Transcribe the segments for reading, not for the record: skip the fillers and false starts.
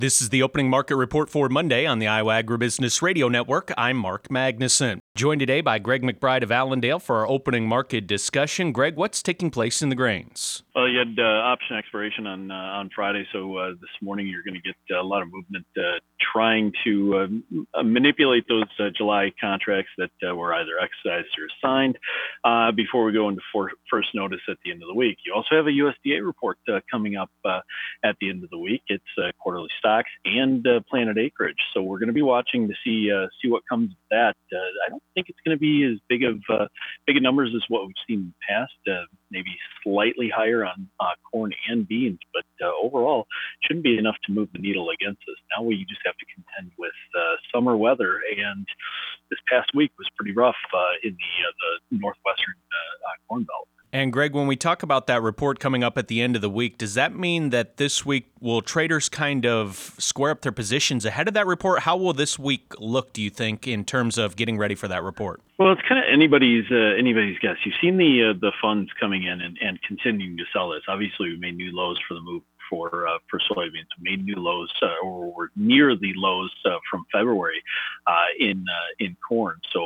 This is the opening market report for Monday on the Iowa Agribusiness Radio Network. I'm Mark Magnuson. Joined today by Greg McBride of Allendale for our opening market discussion. Greg, what's taking place in the grains? Well, you had option expiration on Friday, so this morning you're going to get a lot of movement trying to manipulate those July contracts that were either exercised or signed before we go into first notice at the end of the week. You also have a USDA report coming up at the end of the week. It's quarterly stocks and planted acreage, so we're going to be watching to see what comes of that. I don't think it's going to be as big of numbers as what we've seen in the past. Maybe slightly higher on corn and beans, but overall shouldn't be enough to move the needle against us. Now we just have to contend with summer weather, and this past week was pretty rough in the northwestern corn belt. And Greg, when we talk about that report coming up at the end of the week, does that mean that this week will traders kind of square up their positions ahead of that report? How will this week look, do you think, in terms of getting ready for that report? Well, it's kind of anybody's guess. You've seen the funds coming in and continuing to sell this. Obviously, we made new lows for the move for soybeans. We made new lows, or we're near the lows from February in corn. So.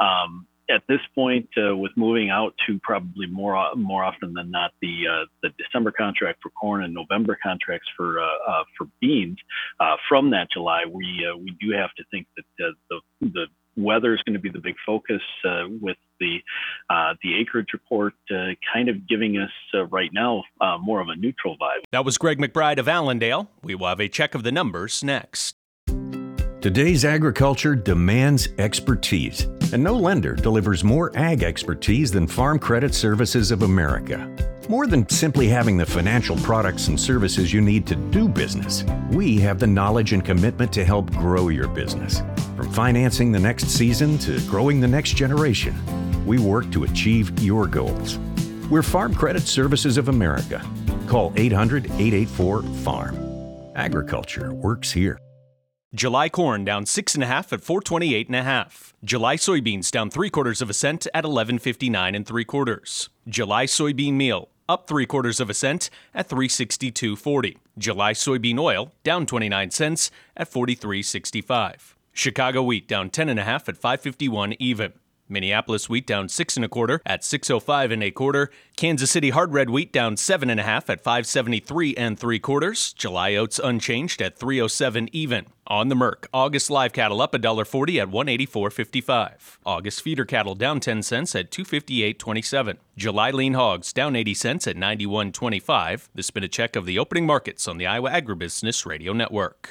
At this point, with moving out to probably more often than not the December contract for corn and November contracts for beans from that July, we do have to think that the weather is going to be the big focus with the acreage report kind of giving us right now more of a neutral vibe. That was Greg McBride of Allendale. We will have a check of the numbers next. Today's agriculture demands expertise, and no lender delivers more ag expertise than Farm Credit Services of America. More than simply having the financial products and services you need to do business, we have the knowledge and commitment to help grow your business. From financing the next season to growing the next generation, we work to achieve your goals. We're Farm Credit Services of America. Call 800-884-FARM. Agriculture works here. July corn down 6.5 at 428.5. July soybeans down 3/4 cent at 11.59 3/4. July soybean meal up 3/4 cent at 362.40. July soybean oil down 29 cents at 43.65. Chicago wheat down 10.5 at 5.51 even. Minneapolis wheat down 6 1/4 at 6.05 1/4. Kansas City hard red wheat down 7.5 at 5.73 3/4. July oats unchanged at 3.07 even. On the Merc, August live cattle up $1.40 at 184.55. August feeder cattle down 10 cents at 258.27. July lean hogs down 80 cents at 91.25. This has been a check of the opening markets on the Iowa Agribusiness Radio Network.